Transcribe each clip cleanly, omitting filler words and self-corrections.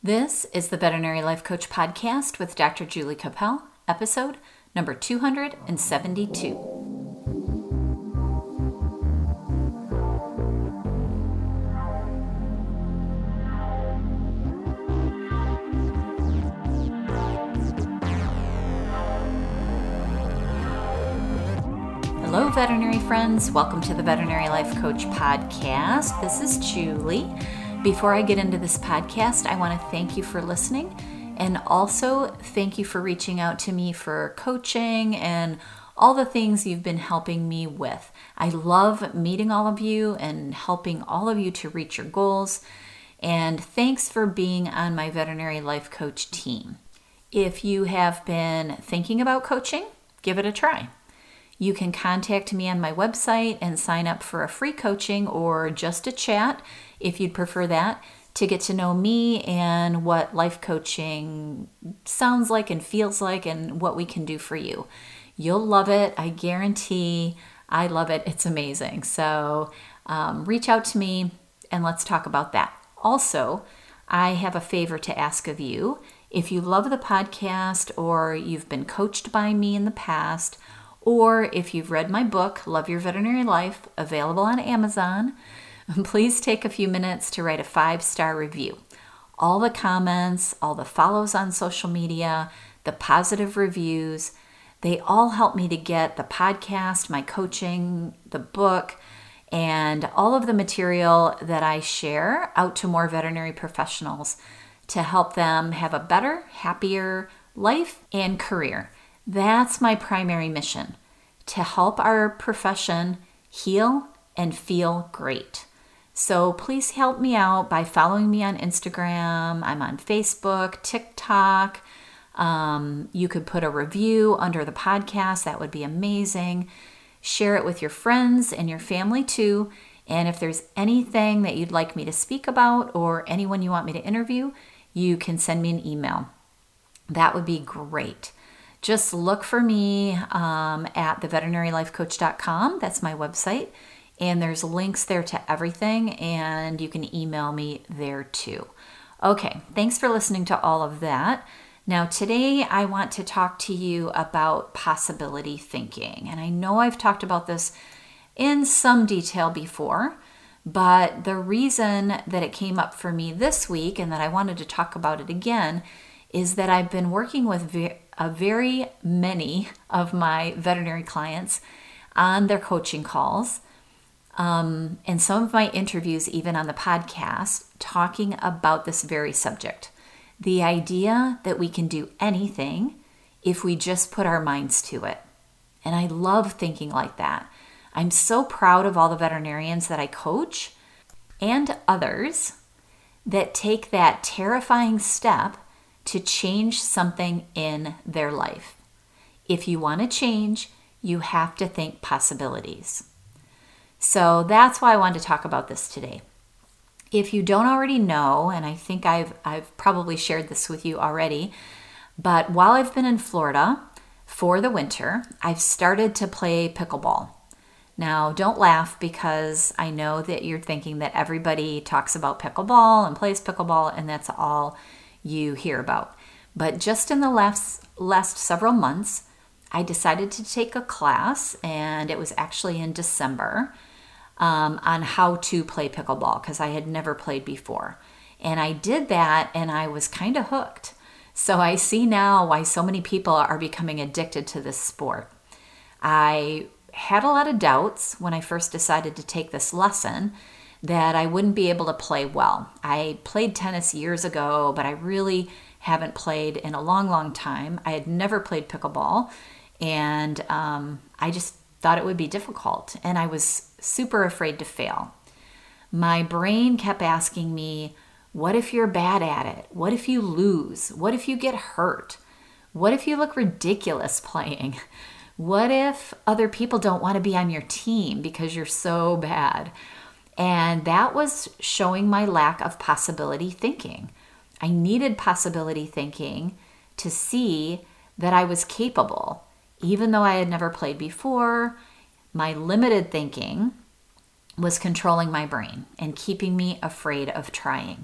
This is the Veterinary Life Coach Podcast with Dr. Julie Capel, episode number 272. Hello, veterinary friends. Welcome to the Veterinary Life Coach Podcast. This is Julie. Before I get into this podcast, I want to thank you for listening and also thank you for reaching out to me for coaching and all the things you've been helping me with. I love meeting all of you and helping all of you to reach your goals. And thanks for being on my Veterinary Life Coach team. If you have been thinking about coaching, give it a try. You can contact me on my website and sign up for a free coaching or just a chat, if you'd prefer that, to get to know me and what life coaching sounds like and feels like and what we can do for you. You'll love it. I guarantee. I love it. It's amazing. So reach out to me and let's talk about that. Also, I have a favor to ask of you. If you love the podcast or you've been coached by me in the past, or if you've read my book, Love Your Veterinary Life, available on Amazon, please take a few minutes to write a 5-star review. All the comments, all the follows on social media, the positive reviews, they all help me to get the podcast, my coaching, the book, and all of the material that I share out to more veterinary professionals to help them have a better, happier life and career. That's my primary mission, to help our profession heal and feel great. So please help me out by following me on Instagram. I'm on Facebook, TikTok. You could put a review under the podcast. That would be amazing. Share it with your friends and your family too. And if there's anything that you'd like me to speak about or anyone you want me to interview, you can send me an email. That would be great. Just look for me at theveterinarylifecoach.com. That's my website. And there's links there to everything. And you can email me there too. Okay, thanks for listening to all of that. Now, today I want to talk to you about possibility thinking. And I know I've talked about this in some detail before. But the reason that it came up for me this week and that I wanted to talk about it again is that I've been working with very many of my veterinary clients on their coaching calls and some of my interviews even on the podcast talking about this very subject. The idea that we can do anything if we just put our minds to it. And I love thinking like that. I'm so proud of all the veterinarians that I coach and others that take that terrifying step to change something in their life. If you want to change, you have to think possibilities. So that's why I wanted to talk about this today. If you don't already know, and I think I've probably shared this with you already, but while I've been in Florida for the winter, I've started to play pickleball. Now, don't laugh because I know that you're thinking that everybody talks about pickleball and plays pickleball and that's all you hear about. But just in the last several months, I decided to take a class, and it was actually in December, on how to play pickleball because I had never played before. And I did that and I was kind of hooked. So I see now why so many people are becoming addicted to this sport. I had a lot of doubts when I first decided to take this lesson that I wouldn't be able to play well. I played tennis years ago, but I really haven't played in a long, long time. I had never played pickleball, and I just thought it would be difficult, and I was super afraid to fail. My brain kept asking me, what if you're bad at it? What if you lose? What if you get hurt? What if you look ridiculous playing? What if other people don't want to be on your team because you're so bad? And that was showing my lack of possibility thinking. I needed possibility thinking to see that I was capable. Even though I had never played before, my limited thinking was controlling my brain and keeping me afraid of trying.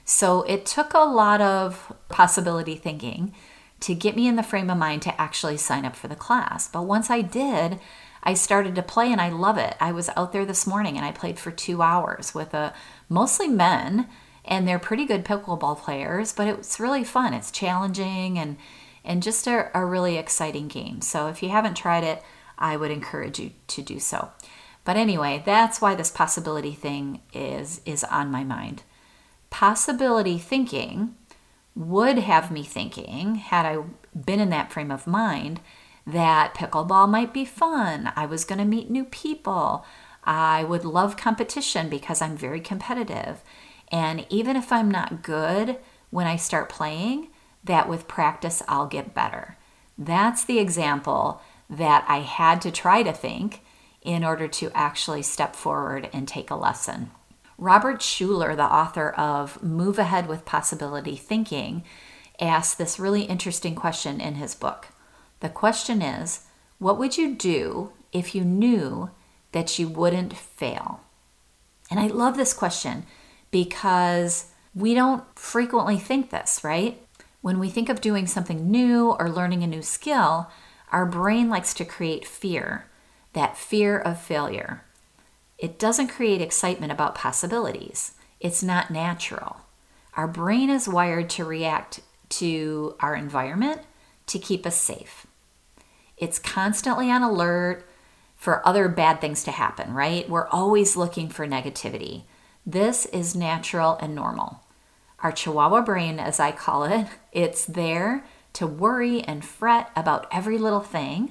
So it took a lot of possibility thinking to get me in the frame of mind to actually sign up for the class. But once I did, I started to play and I love it. I was out there this morning and I played for 2 hours with mostly men, and they're pretty good pickleball players, but it's really fun. It's challenging and just a really exciting game. So if you haven't tried it, I would encourage you to do so. But anyway, that's why this possibility thing is on my mind. Possibility thinking would have me thinking, had I been in that frame of mind, that pickleball might be fun. I was going to meet new people. I would love competition because I'm very competitive. And even if I'm not good when I start playing, that with practice I'll get better. That's the example that I had to try to think in order to actually step forward and take a lesson. Robert Schuller, the author of Move Ahead with Possibility Thinking, asked this really interesting question in his book. The question is, what would you do if you knew that you wouldn't fail? And I love this question because we don't frequently think this, right? When we think of doing something new or learning a new skill, our brain likes to create fear, that fear of failure. It doesn't create excitement about possibilities. It's not natural. Our brain is wired to react to our environment to keep us safe. It's constantly on alert for other bad things to happen, right? We're always looking for negativity. This is natural and normal. Our Chihuahua brain, as I call it, it's there to worry and fret about every little thing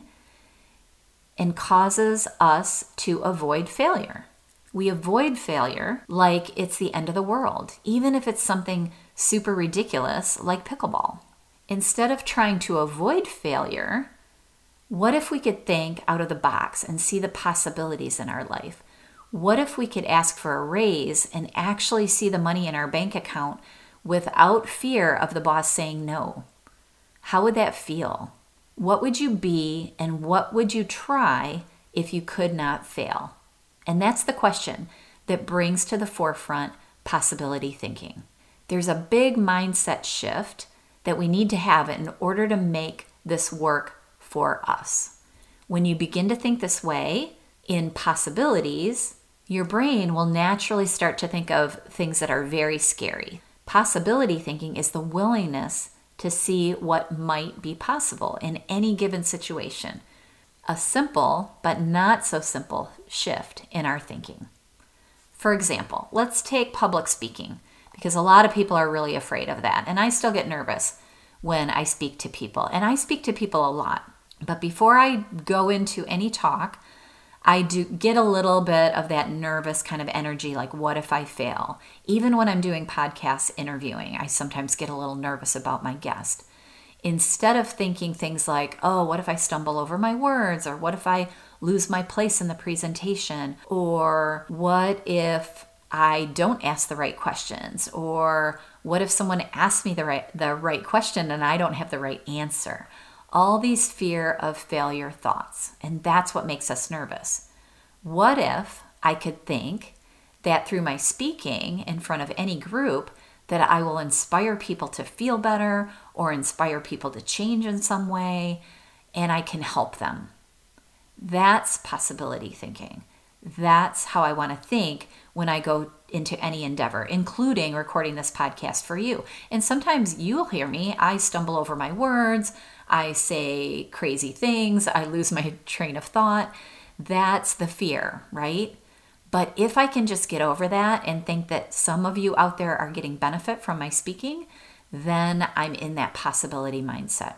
and causes us to avoid failure. We avoid failure like it's the end of the world, even if it's something super ridiculous like pickleball. Instead of trying to avoid failure, what if we could think out of the box and see the possibilities in our life? What if we could ask for a raise and actually see the money in our bank account without fear of the boss saying no? How would that feel? What would you be and what would you try if you could not fail? And that's the question that brings to the forefront possibility thinking. There's a big mindset shift that we need to have in order to make this work for us. When you begin to think this way in possibilities, your brain will naturally start to think of things that are very scary. Possibility thinking is the willingness to see what might be possible in any given situation. A simple but not so simple shift in our thinking. For example, let's take public speaking, because a lot of people are really afraid of that. And I still get nervous when I speak to people. And I speak to people a lot. But before I go into any talk, I do get a little bit of that nervous kind of energy, like what if I fail? Even when I'm doing podcast interviewing, I sometimes get a little nervous about my guest. Instead of thinking things like, oh, what if I stumble over my words? Or what if I lose my place in the presentation? Or what if I don't ask the right questions? Or what if someone asks me the right question and I don't have the right answer? All these fear of failure thoughts, and that's what makes us nervous. What if I could think that through my speaking in front of any group that I will inspire people to feel better or inspire people to change in some way, and I can help them? That's possibility thinking. That's how I want to think when I go into any endeavor, including recording this podcast for you. And sometimes you'll hear me, I stumble over my words, I say crazy things, I lose my train of thought. That's the fear, right? But if I can just get over that and think that some of you out there are getting benefit from my speaking, then I'm in that possibility mindset.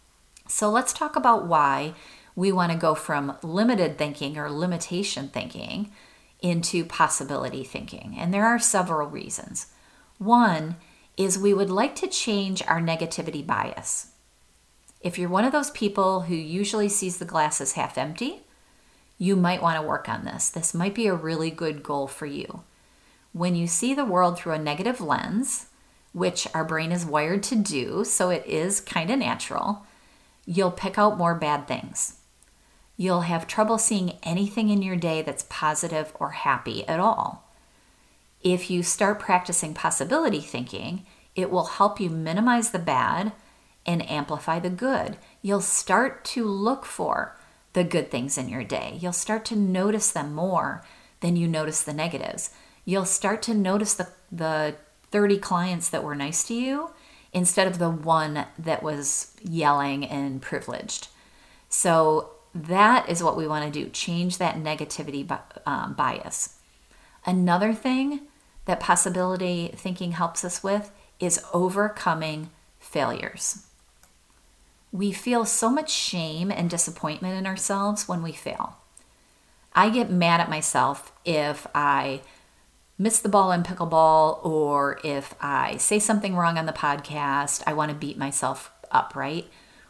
So let's talk about why we want to go from limited thinking or limitation thinking into possibility thinking. And there are several reasons. One is we would like to change our negativity bias. If you're one of those people who usually sees the glass as half empty, you might want to work on this. This might be a really good goal for you. When you see the world through a negative lens, which our brain is wired to do, so it is kind of natural, you'll pick out more bad things. You'll have trouble seeing anything in your day that's positive or happy at all. If you start practicing possibility thinking, it will help you minimize the bad and amplify the good. You'll start to look for the good things in your day. You'll start to notice them more than you notice the negatives. You'll start to notice the 30 clients that were nice to you instead of the one that was yelling and privileged. So that is what we want to do, change that negativity bias. Another thing that possibility thinking helps us with is overcoming failures. We feel so much shame and disappointment in ourselves when we fail. I get mad at myself if I miss the ball in pickleball or if I say something wrong on the podcast. I want to beat myself up, right?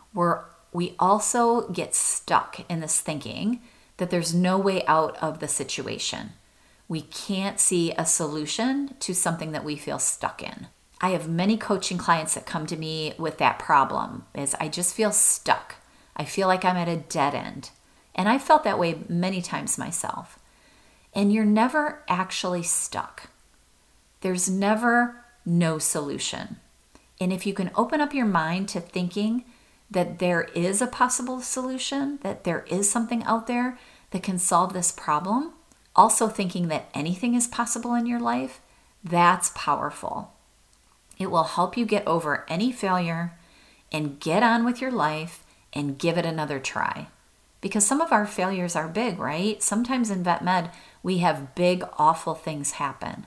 We also get stuck in this thinking that there's no way out of the situation. We can't see a solution to something that we feel stuck in. I have many coaching clients that come to me with that problem, is I just feel stuck. I feel like I'm at a dead end. And I felt that way many times myself. And you're never actually stuck. There's never no solution. And if you can open up your mind to thinking that there is a possible solution, that there is something out there that can solve this problem, also thinking that anything is possible in your life, that's powerful. It will help you get over any failure and get on with your life and give it another try. Because some of our failures are big, right? Sometimes in vet med, we have big, awful things happen.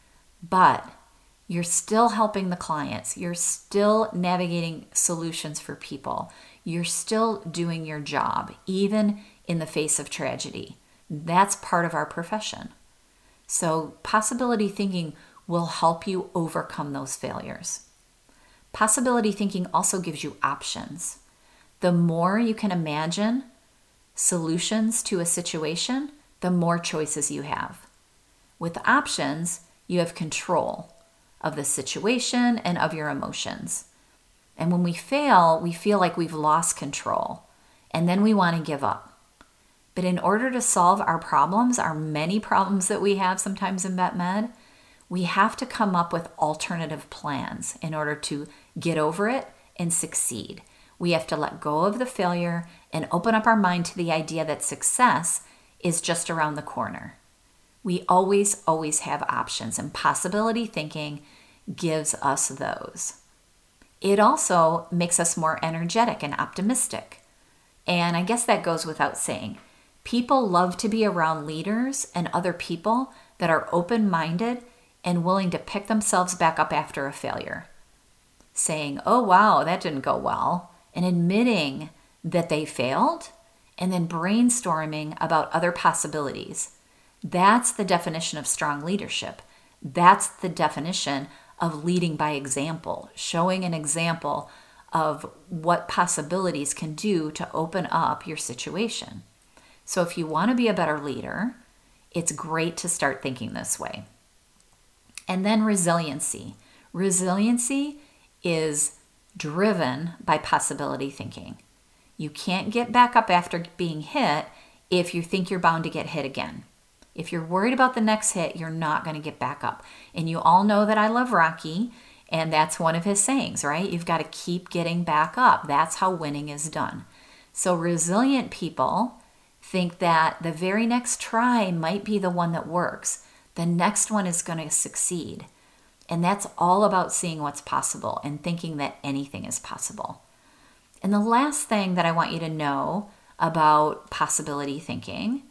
But you're still helping the clients. You're still navigating solutions for people. You're still doing your job, even in the face of tragedy. That's part of our profession. So possibility thinking will help you overcome those failures. Possibility thinking also gives you options. The more you can imagine solutions to a situation, the more choices you have. With options, you have control of the situation and of your emotions. And when we fail, we feel like we've lost control, and then we want to give up. But in order to solve our problems, our many problems that we have sometimes in vet med, we have to come up with alternative plans in order to get over it and succeed. We have to let go of the failure and open up our mind to the idea that success is just around the corner. We always have options, and possibility thinking gives us those. It also makes us more energetic and optimistic. And I guess that goes without saying. People love to be around leaders and other people that are open-minded and willing to pick themselves back up after a failure. Saying, oh wow, that didn't go well, and admitting that they failed, and then brainstorming about other possibilities. That's the definition of strong leadership. That's the definition of leading by example, showing an example of what possibilities can do to open up your situation. So if you want to be a better leader, it's great to start thinking this way. And then resiliency. Resiliency is driven by possibility thinking. You can't get back up after being hit if you think you're bound to get hit again. If you're worried about the next hit, you're not going to get back up. And you all know that I love Rocky, and that's one of his sayings, right? You've got to keep getting back up. That's how winning is done. So resilient people think that the very next try might be the one that works. The next one is going to succeed. And that's all about seeing what's possible and thinking that anything is possible. And the last thing that I want you to know about possibility thinking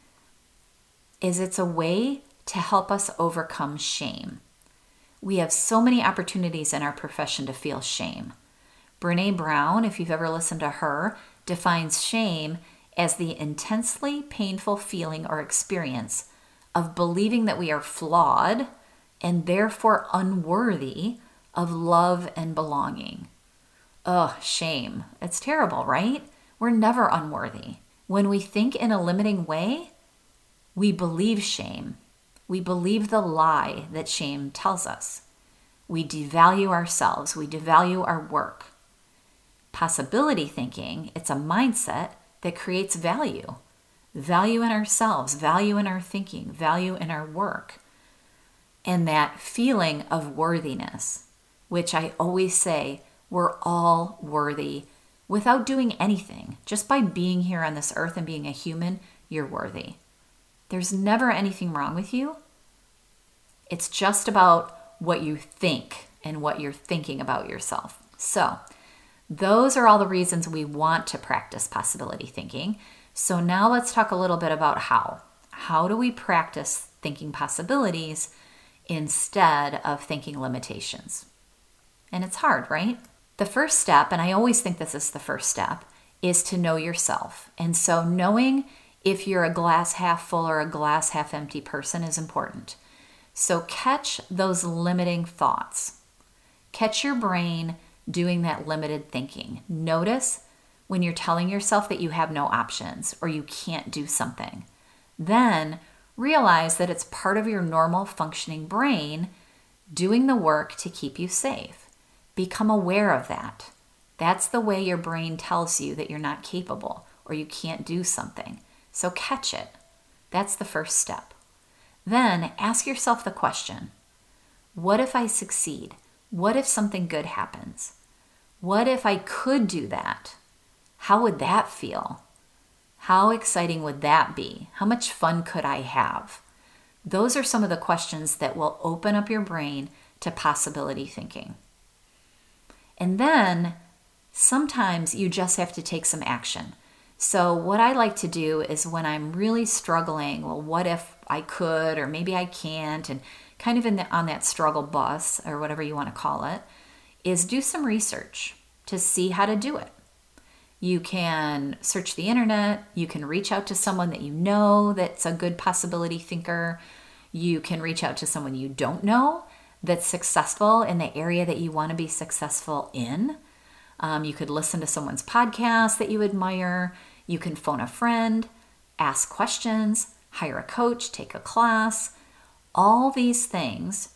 is it's a way to help us overcome shame. We have so many opportunities in our profession to feel shame. Brené Brown, if you've ever listened to her, defines shame as the intensely painful feeling or experience of believing that we are flawed and therefore unworthy of love and belonging. Ugh, shame. It's terrible, right? We're never unworthy. When we think in a limiting way, we believe shame. We believe the lie that shame tells us. We devalue ourselves. We devalue our work. Possibility thinking, it's a mindset that creates value. Value in ourselves, value in our thinking, value in our work. and that feeling of worthiness, which I always say we're all worthy without doing anything. Just by being here on this earth and being a human, you're worthy. There's never anything wrong with you. It's just about what you think and what you're thinking about yourself. So those are all the reasons we want to practice possibility thinking. So now let's talk a little bit about how. How do we practice thinking possibilities instead of thinking limitations? And it's hard, right? The first step, and I always think this is the first step, is to know yourself. And so knowing if you're a glass half full or a glass half empty person is important. So catch those limiting thoughts. Catch your brain doing that limited thinking. Notice when you're telling yourself that you have no options or you can't do something. Then realize that it's part of your normal functioning brain doing the work to keep you safe. Become aware of that. That's the way your brain tells you that you're not capable or you can't do something. So catch it. That's the first step. Then ask yourself the question, what if I succeed? What if something good happens? What if I could do that? How would that feel? How exciting would that be? How much fun could I have? Those are some of the questions that will open up your brain to possibility thinking. And then sometimes you just have to take some action. So what I like to do is when I'm really struggling, well, what if I could, or maybe I can't, and kind of on that struggle bus, or whatever you want to call it, is do some research to see how to do it. You can search the internet. You can reach out to someone that you know that's a good possibility thinker. You can reach out to someone you don't know that's successful in the area that you want to be successful in. You could listen to someone's podcast that you admire. You can phone a friend, ask questions, hire a coach, take a class. All these things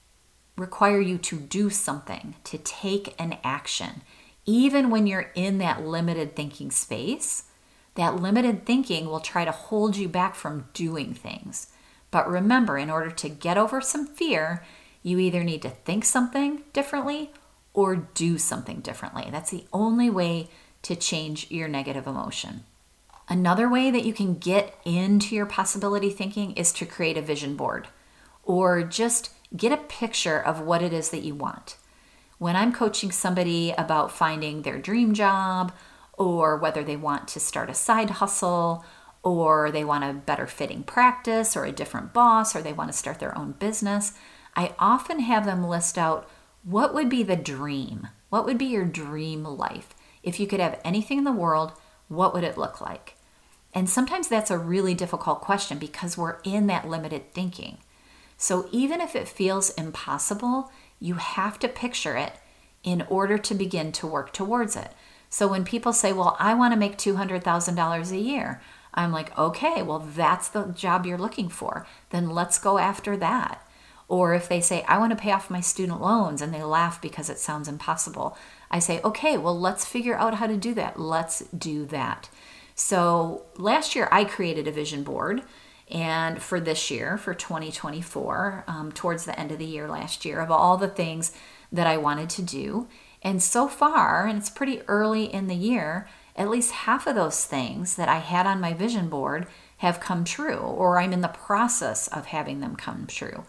require you to do something, to take an action. Even when you're in that limited thinking space, that limited thinking will try to hold you back from doing things. But remember, in order to get over some fear, you either need to think something differently or do something differently. That's the only way to change your negative emotion. Another way that you can get into your possibility thinking is to create a vision board or just get a picture of what it is that you want. When I'm coaching somebody about finding their dream job, or whether they want to start a side hustle, or they want a better fitting practice or a different boss, or they want to start their own business, I often have them list out what would be the dream? What would be your dream life? If you could have anything in the world, what would it look like? And sometimes that's a really difficult question because we're in that limited thinking. So even if it feels impossible, you have to picture it in order to begin to work towards it. So when people say, well, I want to make $200,000 a year, I'm like, okay, well, that's the job you're looking for. Then let's go after that. Or if they say, I want to pay off my student loans, and they laugh because it sounds impossible, I say, okay, well, let's figure out how to do that. Let's do that. So last year I created a vision board, and for this year, for 2024, towards the end of the year last year, of all the things that I wanted to do. And so far, and it's pretty early in the year, at least half of those things that I had on my vision board have come true, or I'm in the process of having them come true.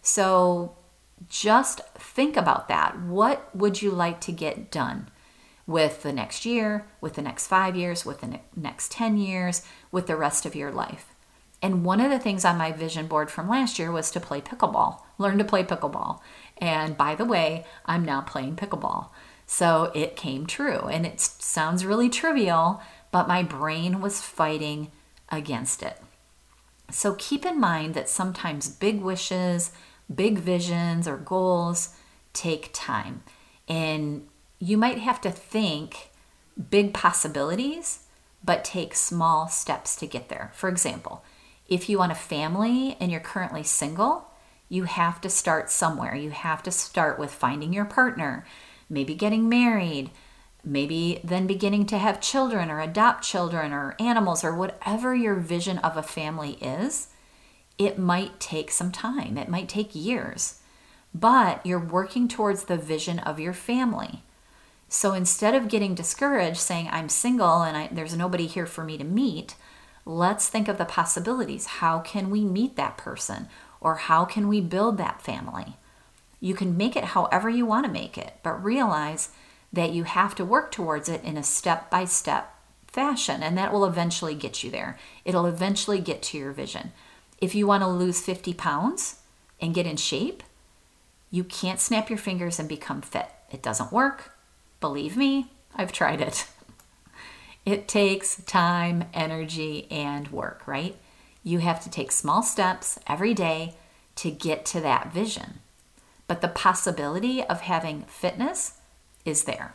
So just think about that. What would you like to get done with the next year, with the next 5 years, with the next 10 years, with the rest of your life? And one of the things on my vision board from last year was to play pickleball, learn to play pickleball. And by the way, I'm now playing pickleball. So it came true. And it sounds really trivial, but my brain was fighting against it. So keep in mind that sometimes big wishes, big visions, or goals take time. And you might have to think big possibilities, but take small steps to get there. For example, if you want a family and you're currently single, you have to start somewhere. You have to start with finding your partner, maybe getting married, maybe then beginning to have children or adopt children or animals or whatever your vision of a family is. it might take some time. It might take years, but you're working towards the vision of your family. So instead of getting discouraged saying, I'm single and there's nobody here for me to meet, let's think of the possibilities. How can we meet that person? Or how can we build that family? You can make it however you want to make it, but realize that you have to work towards it in a step-by-step fashion, and that will eventually get you there. It'll eventually get to your vision. If you want to lose 50 pounds and get in shape, you can't snap your fingers and become fit. It doesn't work. Believe me, I've tried it. It takes time, energy, and work, right? You have to take small steps every day to get to that vision. But the possibility of having fitness is there.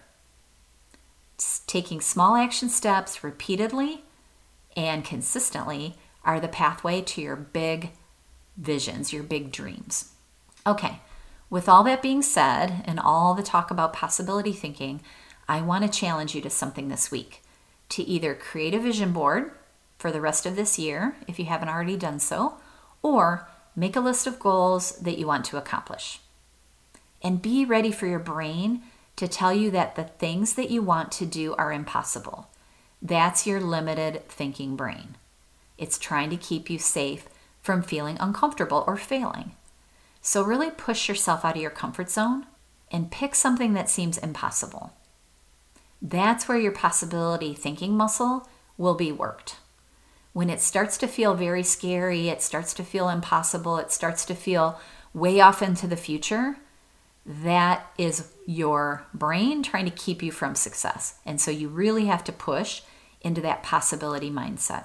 Taking small action steps repeatedly and consistently are the pathway to your big visions, your big dreams. Okay, with all that being said and all the talk about possibility thinking, I want to challenge you to something this week. To either create a vision board for the rest of this year, if you haven't already done so, or make a list of goals that you want to accomplish. And be ready for your brain to tell you that the things that you want to do are impossible. That's your limited thinking brain. It's trying to keep you safe from feeling uncomfortable or failing. So really push yourself out of your comfort zone and pick something that seems impossible. That's where your possibility thinking muscle will be worked. When it starts to feel very scary, it starts to feel impossible, it starts to feel way off into the future, that is your brain trying to keep you from success. And so you really have to push into that possibility mindset.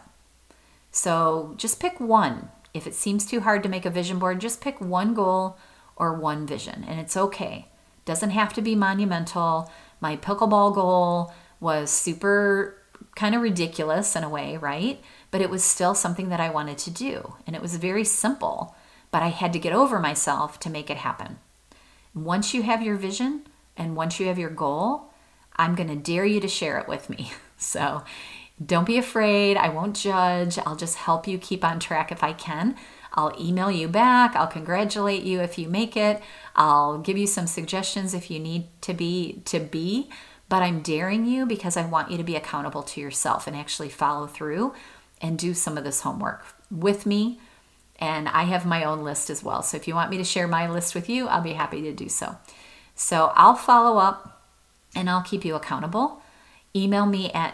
So just pick one. If it seems too hard to make a vision board, just pick one goal or one vision, and it's okay. Doesn't have to be monumental. My pickleball goal was super kind of ridiculous in a way, right? But it was still something that I wanted to do, and it was very simple, but I had to get over myself to make it happen. Once you have your vision and once you have your goal, I'm going to dare you to share it with me. So don't be afraid. I won't judge. I'll just help you keep on track if I can. I'll email you back. I'll congratulate you if you make it. I'll give you some suggestions if you need to be. But I'm daring you because I want you to be accountable to yourself and actually follow through and do some of this homework with me. And I have my own list as well. So if you want me to share my list with you, I'll be happy to do so. So I'll follow up and I'll keep you accountable. Email me at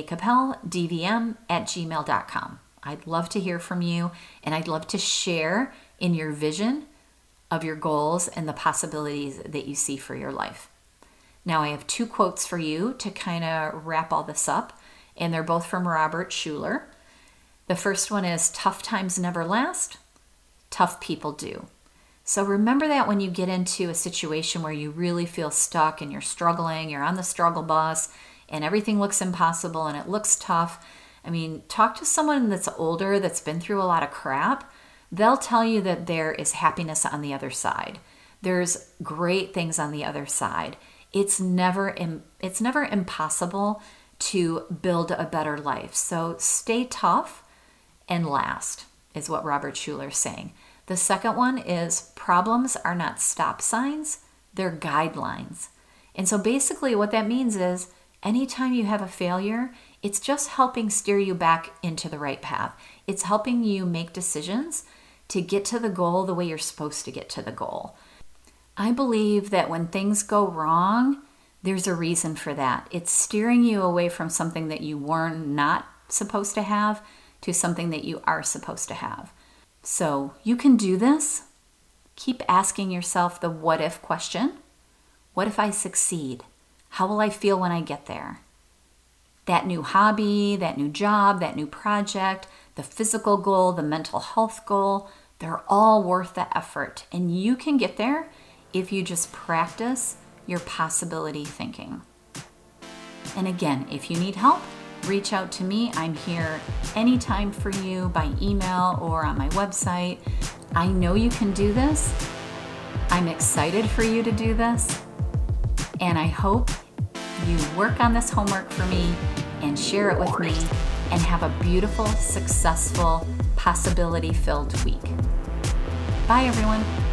jacappelldvm@gmail.com. I'd love to hear from you, and I'd love to share in your vision of your goals and the possibilities that you see for your life. Now, I have 2 quotes for you to kind of wrap all this up, and they're both from Robert Schuller. The first one is, tough times never last, tough people do. So remember that when you get into a situation where you really feel stuck and you're struggling, you're on the struggle bus, and everything looks impossible and it looks tough. I mean, talk to someone that's older, that's been through a lot of crap. They'll tell you that there is happiness on the other side. There's great things on the other side. It's never impossible to build a better life. So stay tough and last, is what Robert Schuller is saying. The second one is, problems are not stop signs, they're guidelines. And so basically what that means is, anytime you have a failure, it's just helping steer you back into the right path. It's helping you make decisions to get to the goal the way you're supposed to get to the goal. I believe that when things go wrong, there's a reason for that. It's steering you away from something that you were not supposed to have to something that you are supposed to have. So you can do this. Keep asking yourself the what if question. What if I succeed? How will I feel when I get there? That new hobby, that new job, that new project, the physical goal, the mental health goal, they're all worth the effort. And you can get there if you just practice your possibility thinking. And again, if you need help, reach out to me. I'm here anytime for you by email or on my website. I know you can do this. I'm excited for you to do this. And I hope you work on this homework for me and share it with me and have a beautiful, successful possibility-filled week. Bye, everyone.